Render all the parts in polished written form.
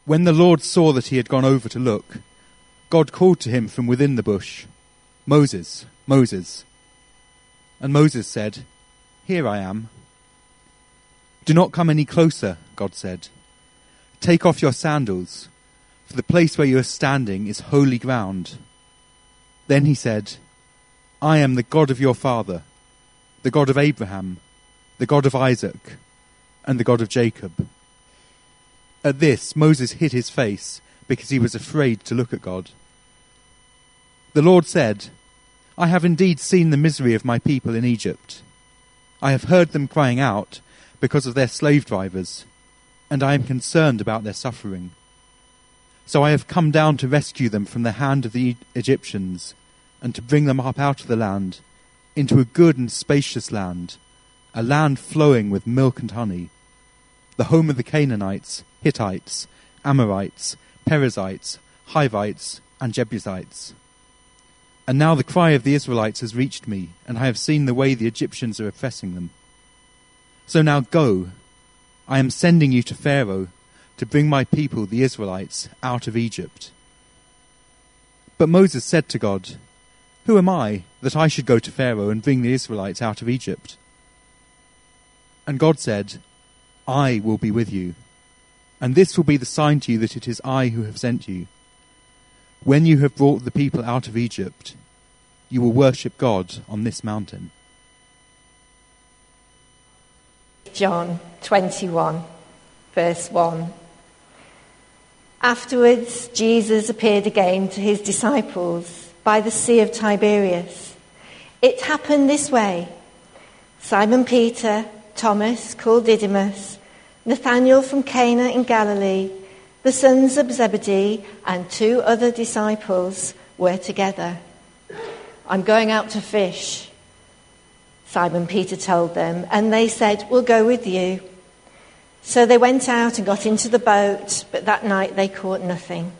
When the Lord saw that he had gone over to look, God called to him from within the bush, "Moses, Moses." And Moses said, "Here I am." "Do not come any closer," God said. "Take off your sandals, for the place where you are standing is holy ground." Then he said, "I am the God of your father, the God of Abraham, the God of Isaac, and the God of Jacob." At this, Moses hid his face because he was afraid to look at God. The Lord said, "I have indeed seen the misery of my people in Egypt. I have heard them crying out because of their slave drivers, and I am concerned about their suffering. So I have come down to rescue them from the hand of the Egyptians, and to bring them up out of the land, into a good and spacious land, a land flowing with milk and honey, the home of the Canaanites, Hittites, Amorites, Perizzites, Hivites, and Jebusites. And now the cry of the Israelites has reached me, and I have seen the way the Egyptians are oppressing them. So now go, I am sending you to Pharaoh to bring my people, the Israelites, out of Egypt." But Moses said to God, "Who am I that I should go to Pharaoh and bring the Israelites out of Egypt?" And God said, "I will be with you, and this will be the sign to you that it is I who have sent you. When you have brought the people out of Egypt, you will worship God on this mountain." John 21, verse 1. Afterwards, Jesus appeared again to his disciples by the Sea of Tiberias. It happened this way. Simon Peter, Thomas, called Didymus, Nathanael from Cana in Galilee, the sons of Zebedee, and 2 other disciples were together. "I'm going out to fish," Simon Peter told them, and they said, "We'll go with you." So they went out and got into the boat, but that night they caught nothing.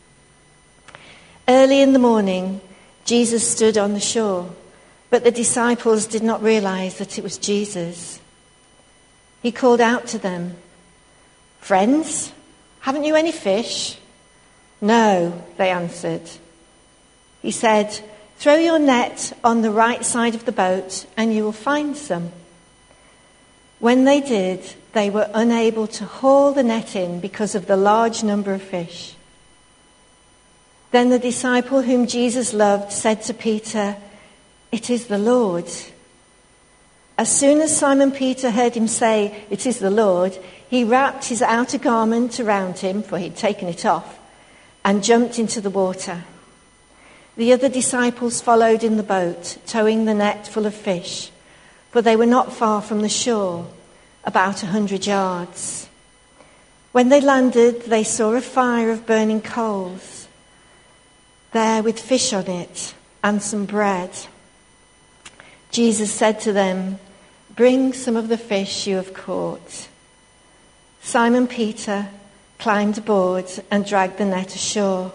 Early in the morning, Jesus stood on the shore, but the disciples did not realize that it was Jesus. He called out to them, "Friends, haven't you any fish?" "No," they answered. He said, "Throw your net on the right side of the boat and you will find some." When they did, they were unable to haul the net in because of the large number of fish. Then the disciple whom Jesus loved said to Peter, "It is the Lord." As soon as Simon Peter heard him say, "It is the Lord," he wrapped his outer garment around him, for he'd taken it off, and jumped into the water. The other disciples followed in the boat, towing the net full of fish, for they were not far from the shore, about 100 yards. When they landed, they saw a fire of burning coals there with fish on it and some bread. Jesus said to them, "Bring some of the fish you have caught." Simon Peter climbed aboard and dragged the net ashore.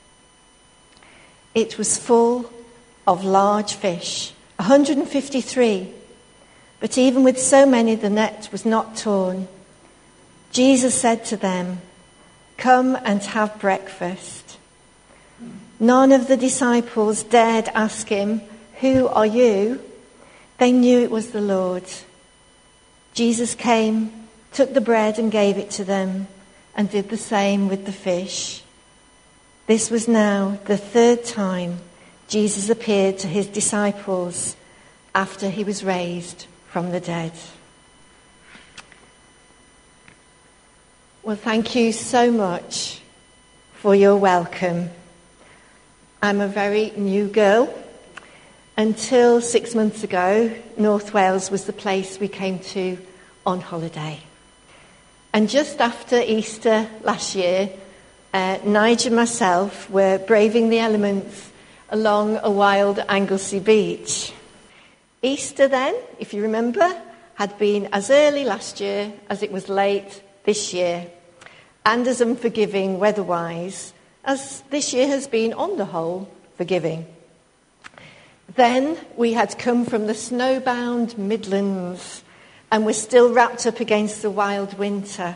It was full of large fish, 153. But even with so many, the net was not torn. Jesus said to them, "Come and have breakfast." None of the disciples dared ask him, "Who are you?" They knew it was the Lord. Jesus came, took the bread and gave it to them, and did the same with the fish. This was now the 3rd time Jesus appeared to his disciples after he was raised from the dead. Well, thank you so much for your welcome. I'm a very new girl. Until 6 months ago, North Wales was the place we came to on holiday. And just after Easter last year, Nigel and myself were braving the elements along a wild Anglesey beach. Easter then, if you remember, had been as early last year as it was late this year, and as unforgiving weather-wise as this year has been on the whole forgiving. Then we had come from the snowbound Midlands and were still wrapped up against the wild winter,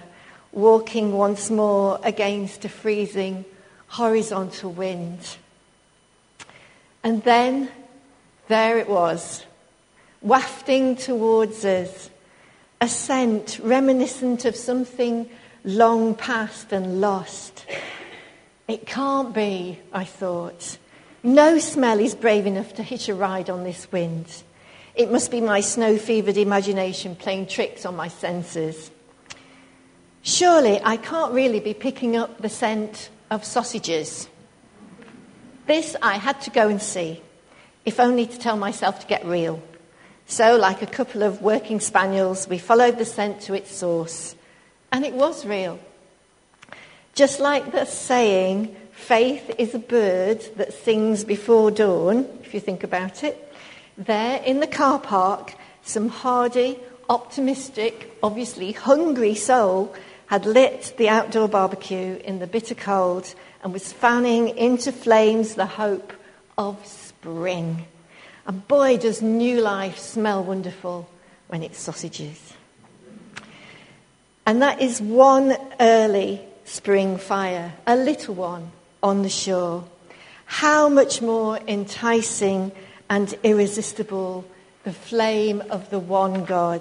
walking once more against a freezing horizontal wind. And then there it was, wafting towards us, a scent reminiscent of something long past and lost. It can't be, I thought. No smell is brave enough to hitch a ride on this wind. It must be my snow-fevered imagination playing tricks on my senses. Surely I can't really be picking up the scent of sausages. This I had to go and see, if only to tell myself to get real. So, like a couple of working spaniels, we followed the scent to its source. And it was real. Just like the saying, faith is a bird that sings before dawn, if you think about it. There in the car park, some hardy, optimistic, obviously hungry soul had lit the outdoor barbecue in the bitter cold and was fanning into flames the hope of spring. And boy, does new life smell wonderful when it's sausages. And that is one early spring fire, a little one on the shore. How much more enticing and irresistible the flame of the one God.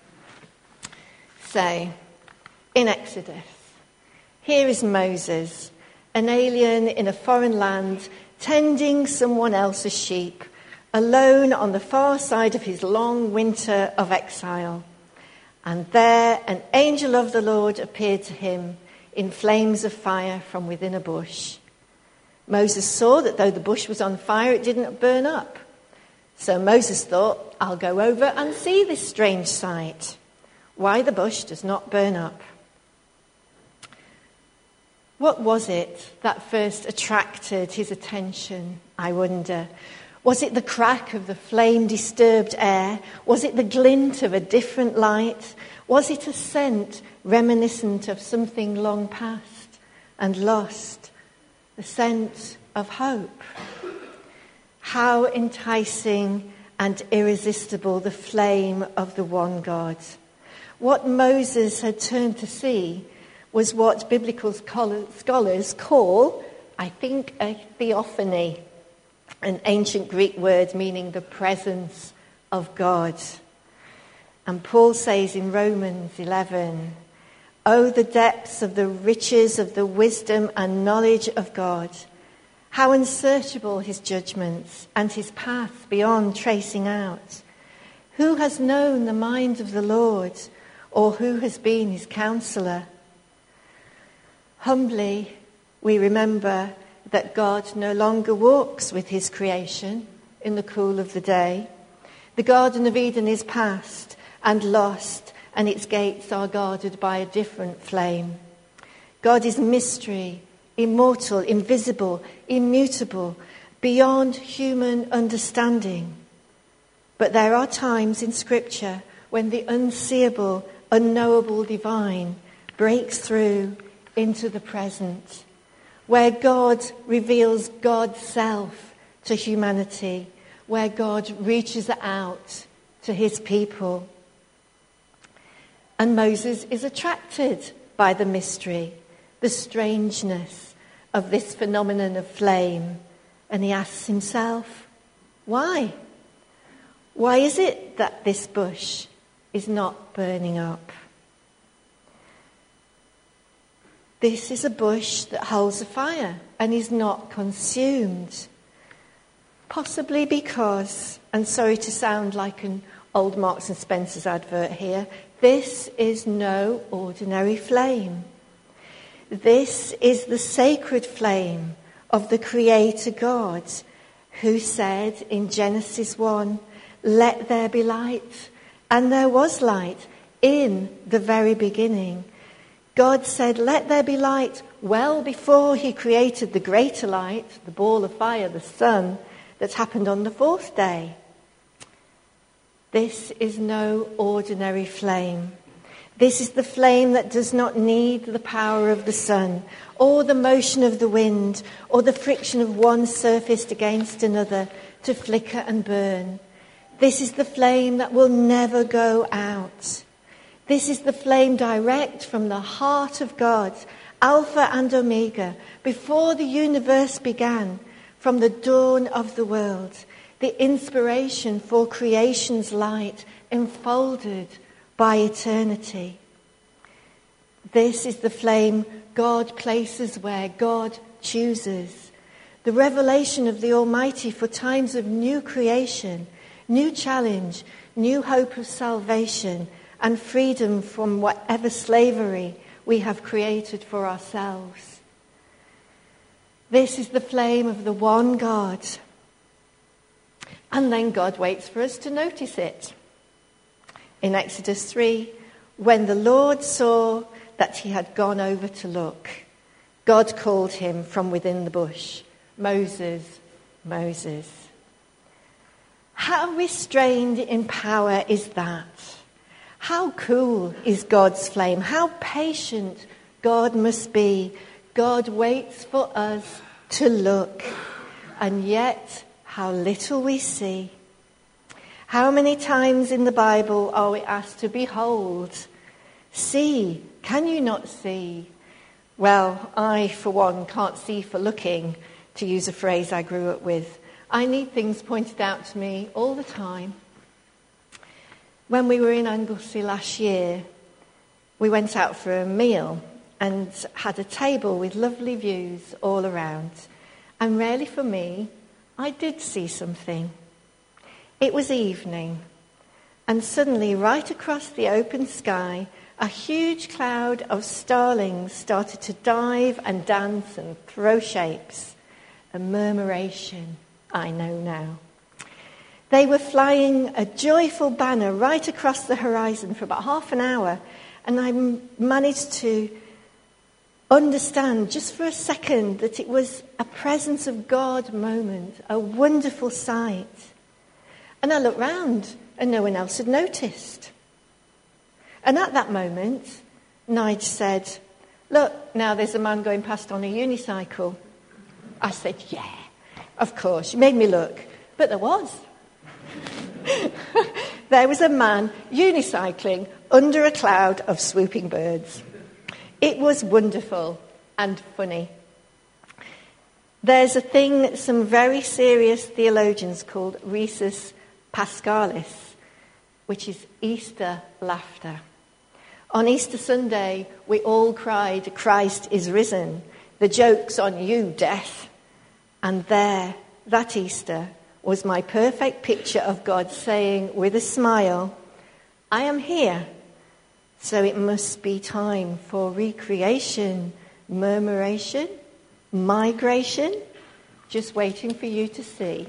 So, in Exodus, here is Moses, an alien in a foreign land, tending someone else's sheep, alone on the far side of his long winter of exile. And there an angel of the Lord appeared to him in flames of fire from within a bush. Moses saw that though the bush was on fire, it didn't burn up. So Moses thought, I'll go over and see this strange sight, why the bush does not burn up. What was it that first attracted his attention, I wonder? Was it the crack of the flame-disturbed air? Was it the glint of a different light? Was it a scent reminiscent of something long past and lost? The scent of hope. How enticing and irresistible the flame of the one God. What Moses had turned to see was what biblical scholars call, I think, a theophany, an ancient Greek word meaning the presence of God. And Paul says in Romans 11, "Oh, the depths of the riches of the wisdom and knowledge of God! How unsearchable his judgments and his paths beyond tracing out! Who has known the mind of the Lord, or who has been his counselor?" Humbly, we remember that God no longer walks with his creation in the cool of the day. The Garden of Eden is past and lost, and its gates are guarded by a different flame. God is mystery, immortal, invisible, immutable, beyond human understanding. But there are times in Scripture when the unseeable, unknowable divine breaks through into the present, where God reveals God's self to humanity, where God reaches out to his people. And Moses is attracted by the mystery, the strangeness of this phenomenon of flame, and he asks himself, why? Why is it that this bush is not burning up? This is a bush that holds a fire and is not consumed. Possibly because, and sorry to sound like an old Marks and Spencer's advert here, this is no ordinary flame. This is the sacred flame of the Creator God, who said in Genesis 1, "Let there be light," and there was light in the very beginning. God said, "Let there be light," well before he created the greater light, the ball of fire, the sun, that happened on the fourth day. This is no ordinary flame. This is the flame that does not need the power of the sun, or the motion of the wind, or the friction of one surface against another to flicker and burn. This is the flame that will never go out. This is the flame direct from the heart of God, Alpha and Omega, before the universe began, from the dawn of the world, the inspiration for creation's light, enfolded by eternity. This is the flame God places where God chooses. The revelation of the Almighty for times of new creation, new challenge, new hope of salvation, and freedom from whatever slavery we have created for ourselves. This is the flame of the one God. And then God waits for us to notice it. In Exodus 3, when the Lord saw that he had gone over to look, God called him from within the bush, "Moses, Moses." How restrained in power is that? How cool is God's flame? How patient God must be. God waits for us to look, and yet how little we see. How many times in the Bible are we asked to behold? See, can you not see? Well, I, for one, can't see for looking, to use a phrase I grew up with. I need things pointed out to me all the time. When we were in Anglesey last year, we went out for a meal and had a table with lovely views all around. And rarely for me, I did see something. It was evening, and suddenly, right across the open sky, a huge cloud of starlings started to dive and dance and throw shapes. A murmuration, I know now. They were flying a joyful banner right across the horizon for about half an hour, and I managed to understand just for a second that it was a presence of God moment, a wonderful sight. And I looked round and no one else had noticed. And at that moment, Nige said, "Look, now there's a man going past on a unicycle." I said, "Yeah, of course." She made me look, but there was. There was a man unicycling under a cloud of swooping birds. It was wonderful and funny. There's a thing that some very serious theologians called risus paschalis, which is Easter laughter. On Easter Sunday, we all cried, "Christ is risen. The joke's on you, death." And there, that Easter, was my perfect picture of God saying with a smile, "I am here, so it must be time for recreation, murmuration, migration, just waiting for you to see."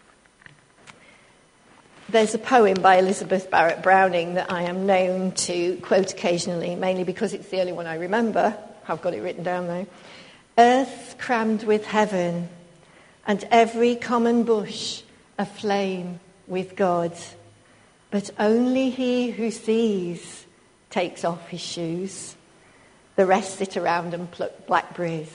There's a poem by Elizabeth Barrett Browning that I am known to quote occasionally, mainly because it's the only one I remember. I've got it written down though. "Earth crammed with heaven, and every common bush aflame with God. But only he who sees takes off his shoes. The rest sit around and pluck blackberries."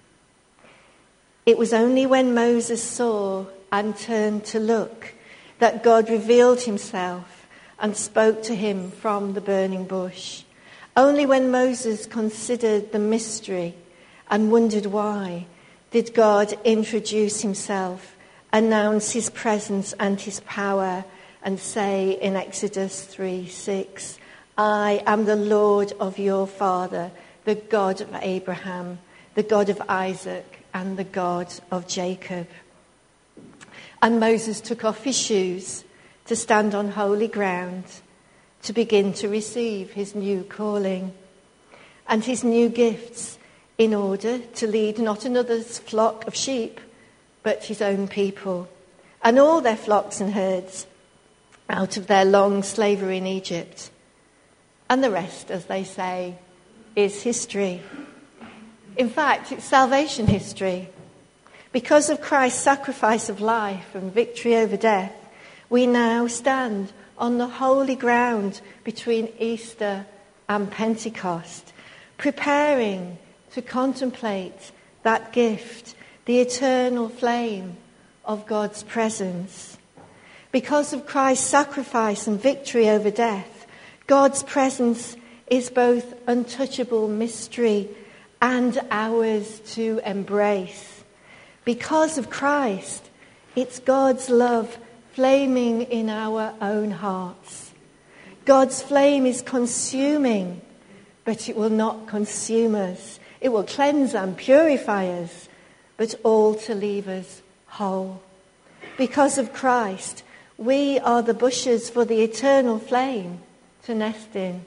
It was only when Moses saw and turned to look that God revealed himself and spoke to him from the burning bush. Only when Moses considered the mystery and wondered why did God introduce himself, announce his presence and his power, and say in Exodus 3:6, "I am the Lord of your father, the God of Abraham, the God of Isaac, and the God of Jacob." And Moses took off his shoes to stand on holy ground, to begin to receive his new calling and his new gifts in order to lead not another's flock of sheep, but his own people and all their flocks and herds out of their long slavery in Egypt. And the rest, as they say, is history. In fact, it's salvation history. Because of Christ's sacrifice of life and victory over death, we now stand on the holy ground between Easter and Pentecost, preparing to contemplate that gift, the eternal flame of God's presence. Because of Christ's sacrifice and victory over death, God's presence is both untouchable mystery and ours to embrace. Because of Christ, it's God's love flaming in our own hearts. God's flame is consuming, but it will not consume us. It will cleanse and purify us, but all to leave us whole. Because of Christ, we are the bushes for the eternal flame to nest in.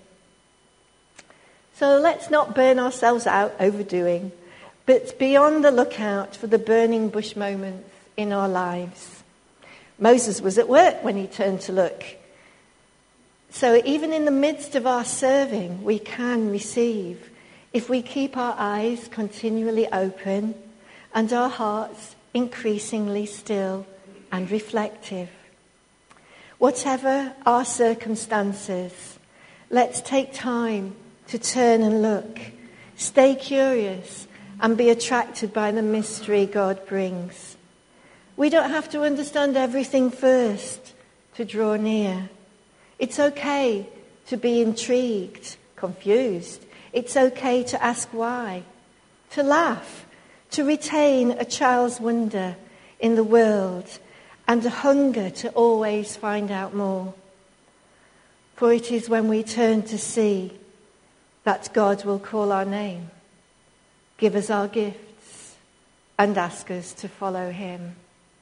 So let's not burn ourselves out overdoing, but be on the lookout for the burning bush moments in our lives. Moses was at work when he turned to look. So even in the midst of our serving, we can receive if we keep our eyes continually open and our hearts increasingly still and reflective. Whatever our circumstances, let's take time to turn and look, stay curious, and be attracted by the mystery God brings. We don't have to understand everything first to draw near. It's okay to be intrigued, confused. It's okay to ask why, to laugh, to retain a child's wonder in the world and a hunger to always find out more. For it is when we turn to see that God will call our name, give us our gifts, and ask us to follow him.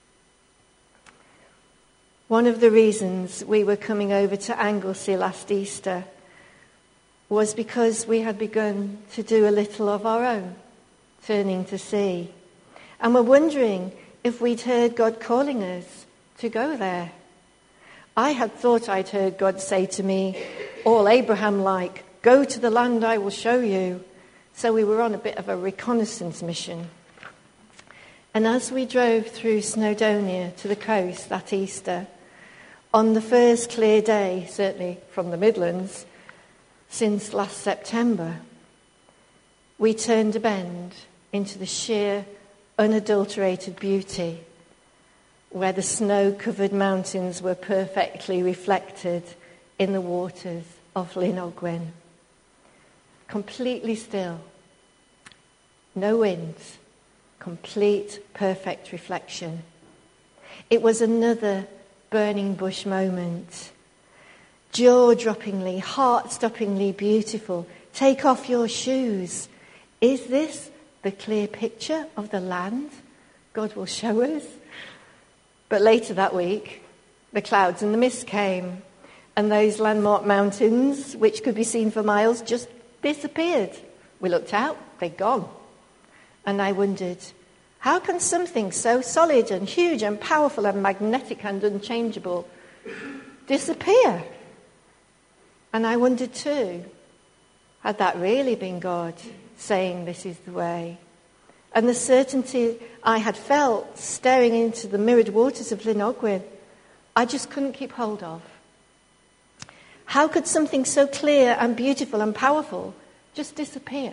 One of the reasons we were coming over to Anglesey last Easter was because we had begun to do a little of our own, turning to see. And we're wondering if we'd heard God calling us to go there. I had thought I'd heard God say to me, all Abraham-like, go to the land I will show you. So we were on a bit of a reconnaissance mission. And as we drove through Snowdonia to the coast that Easter, on the first clear day, certainly from the Midlands, since last September, we turned a bend into the sheer, unadulterated beauty where the snow-covered mountains were perfectly reflected in the waters of Llyn Ogwen. Completely still, no wind, complete, perfect reflection. It was another burning bush moment. Jaw-droppingly, heart-stoppingly beautiful. Take off your shoes. Is this the clear picture of the land God will show us? But later that week, the clouds and the mist came, and those landmark mountains, which could be seen for miles, just disappeared. We looked out, they'd gone. And I wondered, how can something so solid and huge and powerful and magnetic and unchangeable disappear? And I wondered too, had that really been God saying this is the way? And the certainty I had felt staring into the mirrored waters of Llyn Ogwen, I just couldn't keep hold of. How could something so clear and beautiful and powerful just disappear?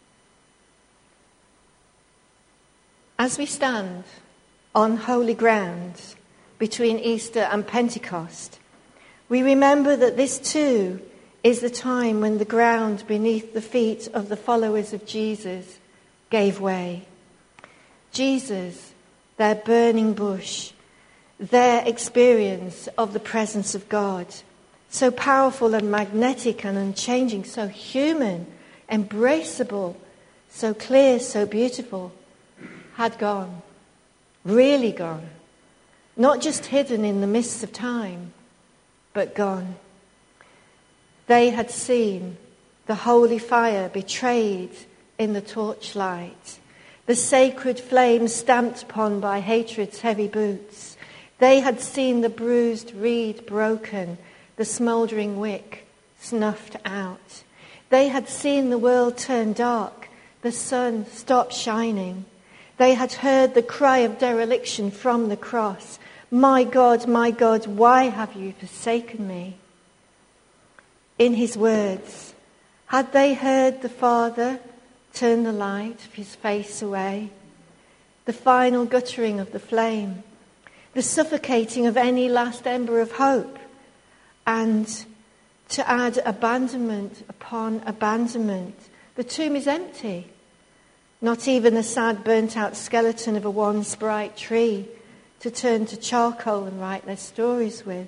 As we stand on holy ground between Easter and Pentecost, we remember that this too is the time when the ground beneath the feet of the followers of Jesus gave way. Jesus, their burning bush, their experience of the presence of God, so powerful and magnetic and unchanging, so human, embraceable, so clear, so beautiful, had gone, really gone. Not just hidden in the mists of time, but gone. They had seen the holy fire betrayed in the torchlight, the sacred flame stamped upon by hatred's heavy boots. They had seen the bruised reed broken, the smouldering wick snuffed out. They had seen the world turn dark, the sun stop shining. They had heard the cry of dereliction from the cross. My God, why have you forsaken me? In his words, had they heard the Father turn the light of his face away? The final guttering of the flame, the suffocating of any last ember of hope, and to add abandonment upon abandonment. The tomb is empty. Not even a sad burnt-out skeleton of a once bright tree to turn to charcoal and write their stories with.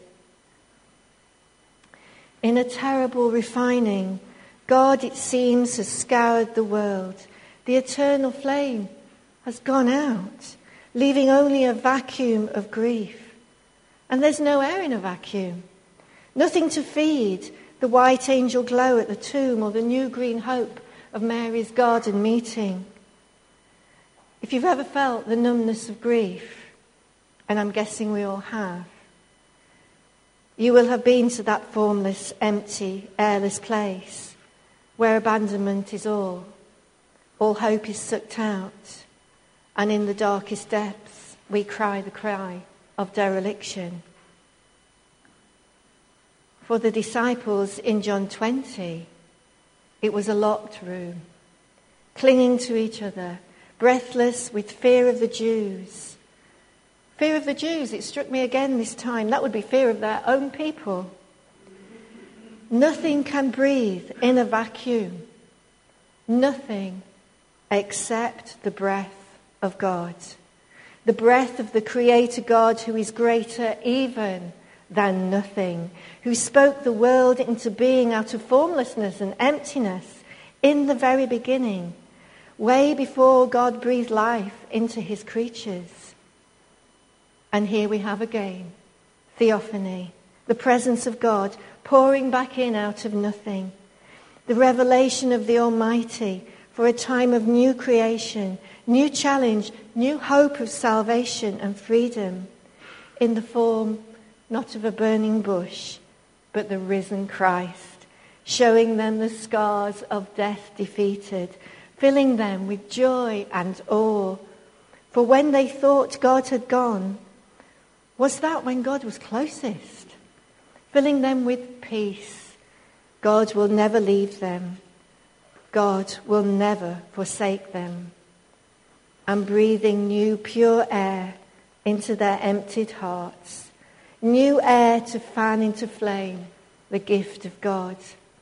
In a terrible refining, God, it seems, has scoured the world. The eternal flame has gone out, leaving only a vacuum of grief. And there's no air in a vacuum. Nothing to feed the white angel glow at the tomb or the new green hope of Mary's garden meeting. If you've ever felt the numbness of grief, and I'm guessing we all have, you will have been to that formless, empty, airless place where abandonment is all hope is sucked out, and in the darkest depths we cry the cry of dereliction. For the disciples in John 20, it was a locked room, clinging to each other, breathless with fear of the Jews. Fear of the Jews, it struck me again this time. That would be fear of their own people. Nothing can breathe in a vacuum. Nothing except the breath of God. The breath of the Creator God, who is greater even than nothing, who spoke the world into being out of formlessness and emptiness in the very beginning, way before God breathed life into his creatures. And here we have again theophany, the presence of God pouring back in out of nothing, the revelation of the Almighty for a time of new creation, new challenge, new hope of salvation and freedom, in the form not of a burning bush, but the risen Christ, showing them the scars of death defeated, filling them with joy and awe. For when they thought God had gone, was that when God was closest? Filling them with peace. God will never leave them. God will never forsake them. And breathing new pure air into their emptied hearts. New air to fan into flame the gift of God.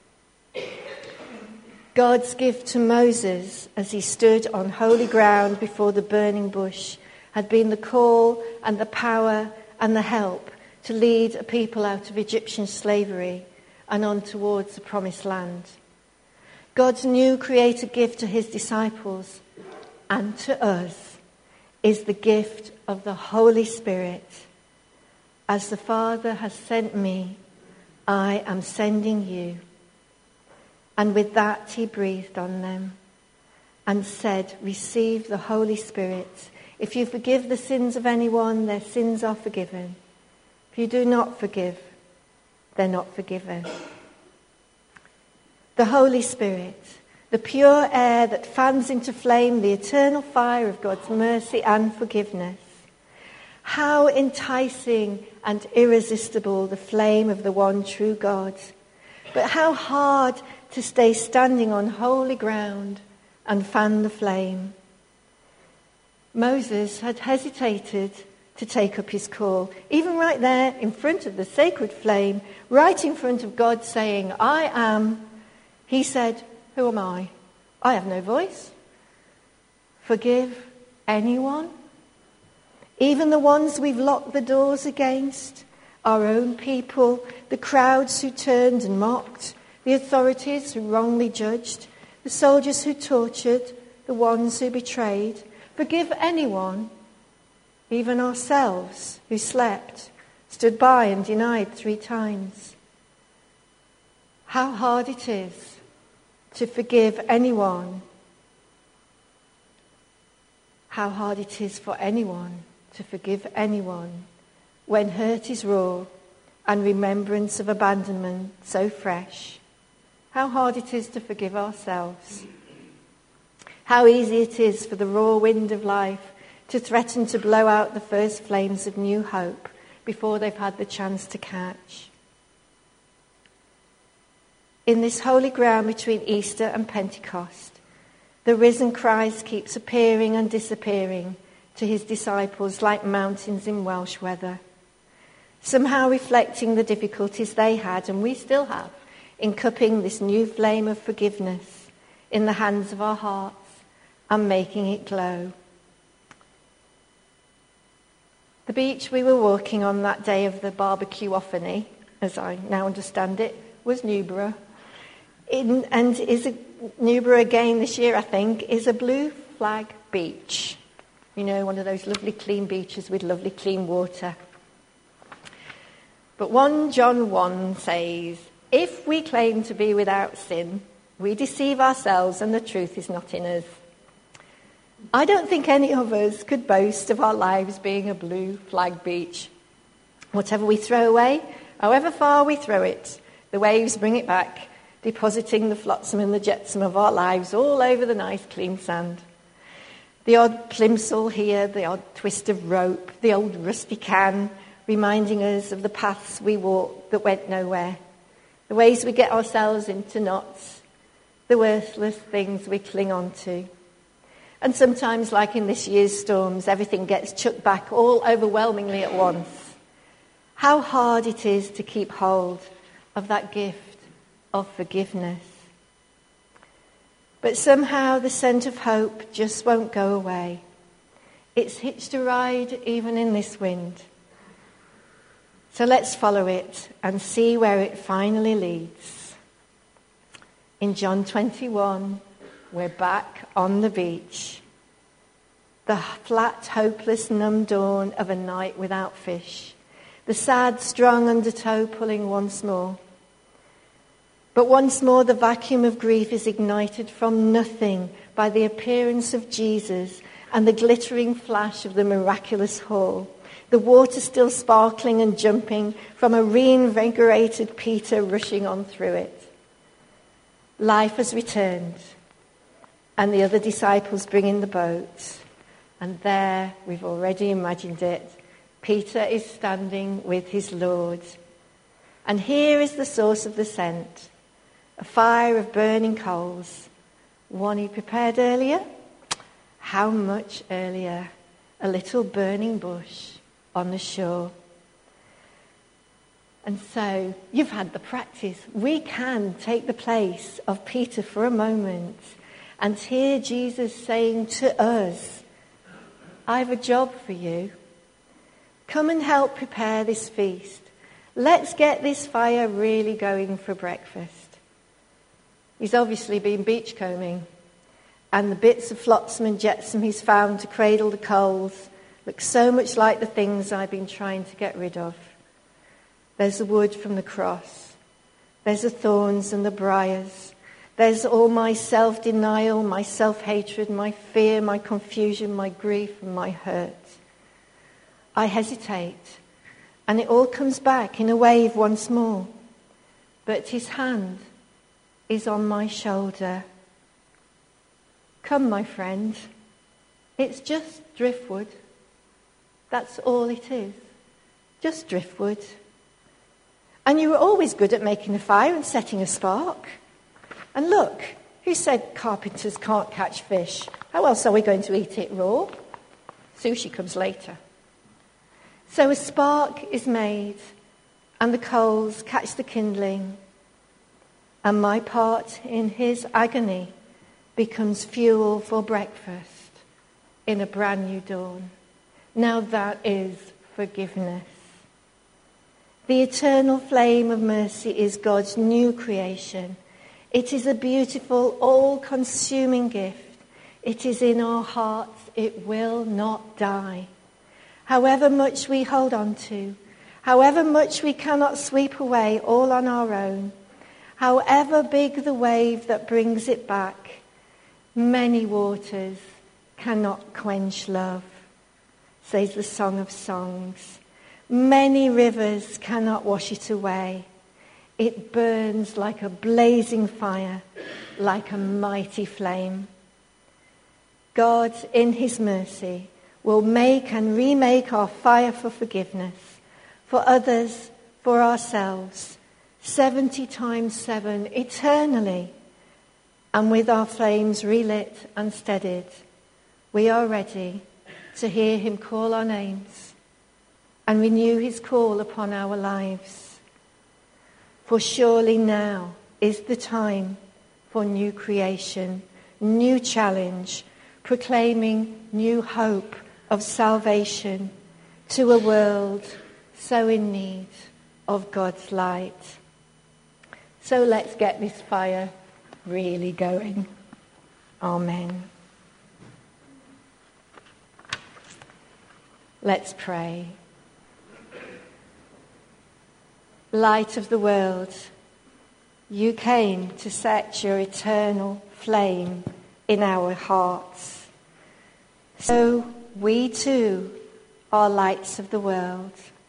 God's gift to Moses as he stood on holy ground before the burning bush had been the call and the power and the help to lead a people out of Egyptian slavery and on towards the promised land. God's new created gift to his disciples and to us is the gift of the Holy Spirit. As the Father has sent me, I am sending you. And with that he breathed on them and said, receive the Holy Spirit. If you forgive the sins of anyone, their sins are forgiven. If you do not forgive, they're not forgiven. The Holy Spirit, the pure air that fans into flame the eternal fire of God's mercy and forgiveness. How enticing and irresistible the flame of the one true God. But how hard to stay standing on holy ground and fan the flame. Moses had hesitated to take up his call, even right there in front of the sacred flame, right in front of God saying, I am. He said, who am I? I have no voice. Forgive anyone? Even the ones we've locked the doors against, our own people, the crowds who turned and mocked, the authorities who wrongly judged, the soldiers who tortured, the ones who betrayed. Forgive anyone, even ourselves who slept, stood by and denied 3 times. How hard it is to forgive anyone. How hard it is for anyone to forgive anyone when hurt is raw and remembrance of abandonment so fresh. How hard it is to forgive ourselves. How easy it is for the raw wind of life to threaten to blow out the first flames of new hope before they've had the chance to catch. In this holy ground between Easter and Pentecost, the risen Christ keeps appearing and disappearing to his disciples like mountains in Welsh weather, somehow reflecting the difficulties they had and we still have in cupping this new flame of forgiveness in the hands of our hearts and making it glow. The beach we were walking on that day of the barbecue offany, as I now understand it, was Newborough. Newborough again this year, I think, is a blue flag beach. You know, one of those lovely clean beaches with lovely clean water. But 1 John 1 says, if we claim to be without sin, we deceive ourselves and the truth is not in us. I don't think any of us could boast of our lives being a blue flag beach. Whatever we throw away, however far we throw it, the waves bring it back, depositing the flotsam and the jetsam of our lives all over the nice clean sand. The odd plimsoll here, the odd twist of rope, the old rusty can, reminding us of the paths we walked that went nowhere, the ways we get ourselves into knots, the worthless things we cling on to. And sometimes, like in this year's storms, everything gets chucked back all overwhelmingly at once. How hard it is to keep hold of that gift of forgiveness. But somehow the scent of hope just won't go away. It's hitched a ride even in this wind. So let's follow it and see where it finally leads. In John 21, we're back on the beach. The flat, hopeless, numb dawn of a night without fish. The sad, strong undertow pulling once more. But once more the vacuum of grief is ignited from nothing by the appearance of Jesus and the glittering flash of the miraculous haul. The water still sparkling and jumping from a reinvigorated Peter rushing on through it. Life has returned, and the other disciples bring in the boat. And there, we've already imagined it, Peter is standing with his Lord. And here is the source of the scent, a fire of burning coals, one he prepared earlier. How much earlier? A little burning bush on the shore. And so, you've had the practice. We can take the place of Peter for a moment and hear Jesus saying to us, I have a job for you. Come and help prepare this feast. Let's get this fire really going for breakfast. He's obviously been beachcombing, and the bits of flotsam and jetsam he's found to cradle the coals look so much like the things I've been trying to get rid of. There's the wood from the cross. There's the thorns and the briars. There's all my self-denial, my self-hatred, my fear, my confusion, my grief, and my hurt. I hesitate, and it all comes back in a wave once more. But his hand is on my shoulder. Come, my friend. It's just driftwood. That's all it is. Just driftwood. And you were always good at making a fire and setting a spark. And look, who said carpenters can't catch fish? How else are we going to eat it raw? Sushi comes later. So a spark is made, and the coals catch the kindling, and my part in his agony becomes fuel for breakfast in a brand new dawn. Now that is forgiveness. The eternal flame of mercy is God's new creation. It is a beautiful, all-consuming gift. It is in our hearts. It will not die. However much we hold on to, however much we cannot sweep away all on our own, however big the wave that brings it back, many waters cannot quench love, says the Song of Songs. Many rivers cannot wash it away. It burns like a blazing fire, like a mighty flame. God, in his mercy, will make and remake our fire for forgiveness, for others, for ourselves, 70 times 7, eternally. And with our flames relit and steadied, we are ready to hear him call our names and renew his call upon our lives. For surely now is the time for new creation, new challenge, proclaiming new hope of salvation to a world so in need of God's light. So let's get this fire really going. Amen. Let's pray. Light of the world, you came to set your eternal flame in our hearts. So we too are lights of the world.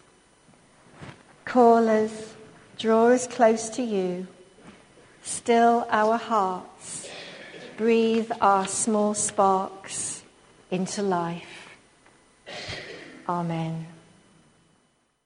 Call us, draw us close to you, still our hearts, breathe our small sparks into life. Amen.